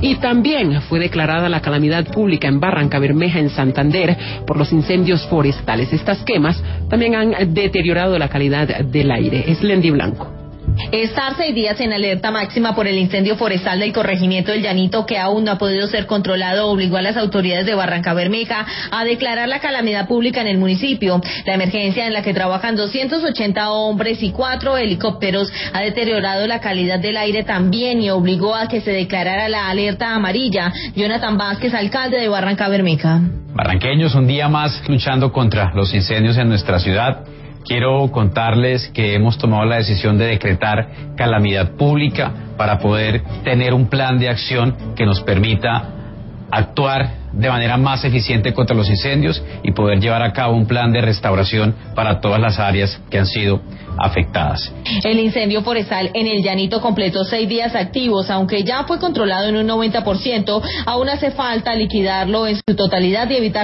Y también fue declarada la calamidad pública en Barrancabermeja, en Santander, por los incendios forestales. Estas quemas también han deteriorado la calidad del aire. Es Lendy Blanco. Estar 6 días en alerta máxima por el incendio forestal del corregimiento del Llanito, que aún no ha podido ser controlado, obligó a las autoridades de Barrancabermeja a declarar la calamidad pública en el municipio. La emergencia, en la que trabajan 280 hombres y 4 helicópteros, ha deteriorado la calidad del aire también y obligó a que se declarara la alerta amarilla. Jonathan Vázquez, alcalde de Barrancabermeja. Barranqueños, un día más luchando contra los incendios en nuestra ciudad. Quiero contarles que hemos tomado la decisión de decretar calamidad pública para poder tener un plan de acción que nos permita actuar de manera más eficiente contra los incendios y poder llevar a cabo un plan de restauración para todas las áreas que han sido afectadas. El incendio forestal en el Llanito completó 6 días activos, aunque ya fue controlado en un 90%, aún hace falta liquidarlo en su totalidad y evitar